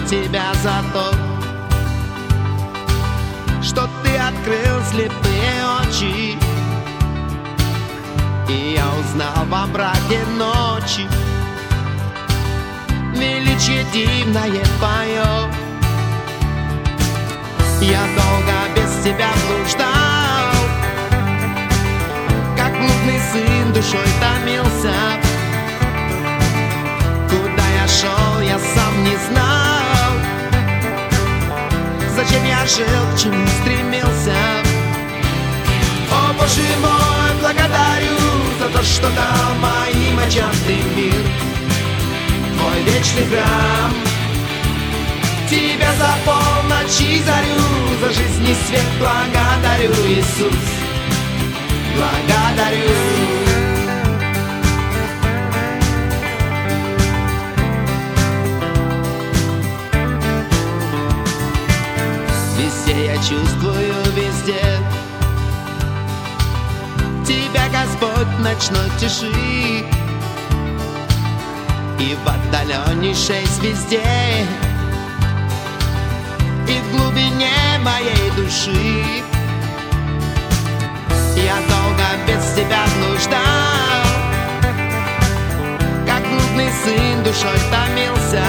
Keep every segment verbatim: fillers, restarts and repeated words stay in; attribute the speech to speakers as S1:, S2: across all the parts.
S1: тебя за то, что ты открыл слепые очи, и я узнал во мраке ночи величие дивное твое. Я долго без тебя блуждал, как блудный сын душой томился. Куда я шел, я сам не знал. Зачем я жил, к чему стремился? О, Боже мой, благодарю за то, что дал моим очам ты мир, твой вечный храм. Тебя за полночь и зарю, за жизнь и свет благодарю, Иисус, благодарю. Везде я чувствую, везде тебя, Господь, в ночной тиши и в отдаленнейшей звезде, и в глубине моей души. Я долго без тебя блуждал, как блудный сын душой томился.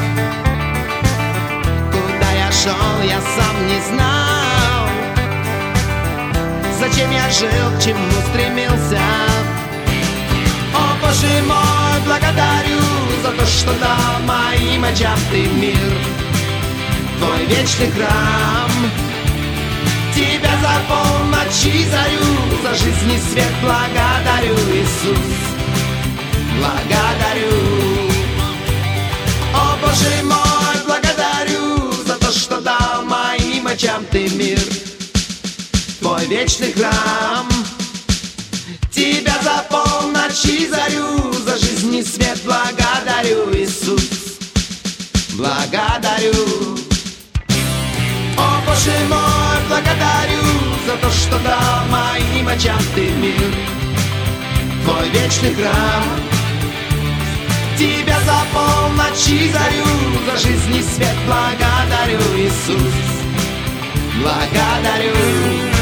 S1: Куда я шел, я сам не знал. Зачем я жил, к чему стремился? О, Боже мой, благодарю за то, что дал моим очам ты мир, твой вечный храм. Тебя за полночь и зарю, за жизнь и свет благодарю, Иисус, благодарю. О, Боже мой, благодарю за то, что дал моим очам ты мир, твой вечный храм. Тебя за полночь и зарю, за жизнь и свет благодарю, Иисус, благодарю. О, Боже мой, благодарю за то, что дал моим очам ты мир, твой вечный храм. Тебя за полночь и зарю, за жизнь и свет благодарю, Иисус, благодарю.